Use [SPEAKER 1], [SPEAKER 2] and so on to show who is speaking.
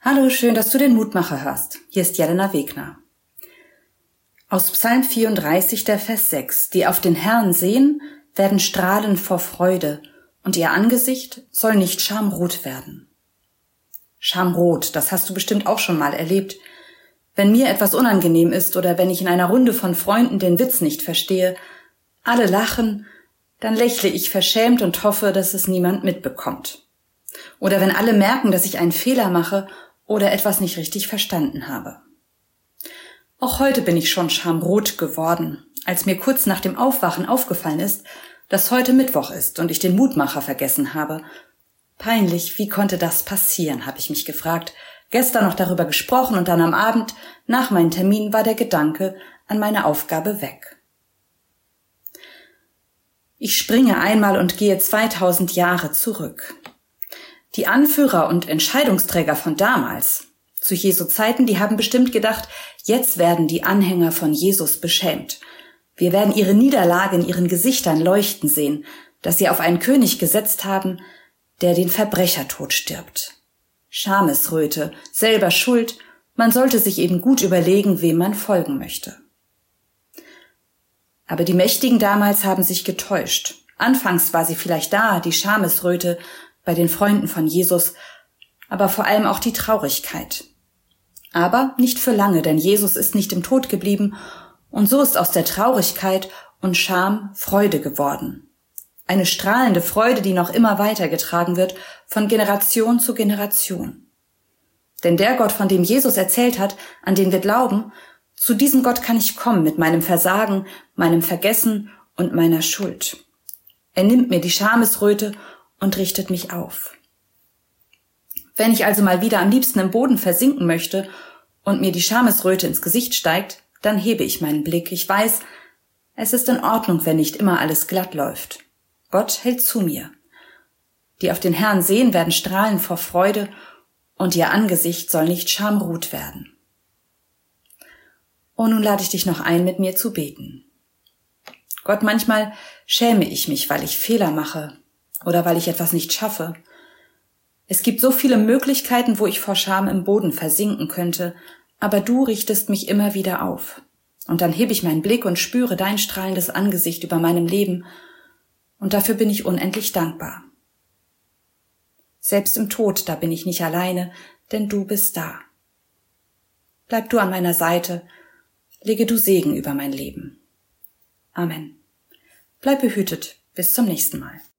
[SPEAKER 1] Hallo, schön, dass du den Mutmacher hörst. Hier ist Jelena Wegner. Aus Psalm 34, der Vers 6. Die auf den Herrn sehen, werden strahlen vor Freude, und ihr Angesicht soll nicht schamrot werden. Schamrot, das hast du bestimmt auch schon mal erlebt. Wenn mir etwas unangenehm ist oder wenn ich in einer Runde von Freunden den Witz nicht verstehe, alle lachen, dann lächle ich verschämt und hoffe, dass es niemand mitbekommt. Oder wenn alle merken, dass ich einen Fehler mache oder etwas nicht richtig verstanden habe. Auch heute bin ich schon schamrot geworden, als mir kurz nach dem Aufwachen aufgefallen ist, dass heute Mittwoch ist und ich den Mutmacher vergessen habe. Peinlich, wie konnte das passieren, habe ich mich gefragt, gestern noch darüber gesprochen und dann am Abend, nach meinem Termin, war der Gedanke an meine Aufgabe weg. Ich springe einmal und gehe 2000 Jahre zurück. Die Anführer und Entscheidungsträger von damals, zu Jesu Zeiten, die haben bestimmt gedacht, jetzt werden die Anhänger von Jesus beschämt. Wir werden ihre Niederlage in ihren Gesichtern leuchten sehen, dass sie auf einen König gesetzt haben, der den Verbrechertod stirbt. Schamesröte, selber schuld, man sollte sich eben gut überlegen, wem man folgen möchte. Aber die Mächtigen damals haben sich getäuscht. Anfangs war sie vielleicht da, die Schamesröte, bei den Freunden von Jesus, aber vor allem auch die Traurigkeit. Aber nicht für lange, denn Jesus ist nicht im Tod geblieben und so ist aus der Traurigkeit und Scham Freude geworden. Eine strahlende Freude, die noch immer weitergetragen wird, von Generation zu Generation. Denn der Gott, von dem Jesus erzählt hat, an den wir glauben, zu diesem Gott kann ich kommen mit meinem Versagen, meinem Vergessen und meiner Schuld. Er nimmt mir die Schamesröte und richtet mich auf. Wenn ich also mal wieder am liebsten im Boden versinken möchte und mir die Schamesröte ins Gesicht steigt, dann hebe ich meinen Blick. Ich weiß, es ist in Ordnung, wenn nicht immer alles glatt läuft. Gott hält zu mir. Die auf den Herrn sehen, werden strahlen vor Freude und ihr Angesicht soll nicht schamrot werden. Und nun lade ich dich noch ein, mit mir zu beten. Gott, manchmal schäme ich mich, weil ich Fehler mache oder weil ich etwas nicht schaffe. Es gibt so viele Möglichkeiten, wo ich vor Scham im Boden versinken könnte, aber du richtest mich immer wieder auf. Und dann hebe ich meinen Blick und spüre dein strahlendes Angesicht über meinem Leben, und dafür bin ich unendlich dankbar. Selbst im Tod, da bin ich nicht alleine, denn du bist da. Bleib du an meiner Seite, lege du Segen über mein Leben. Amen. Bleib behütet, bis zum nächsten Mal.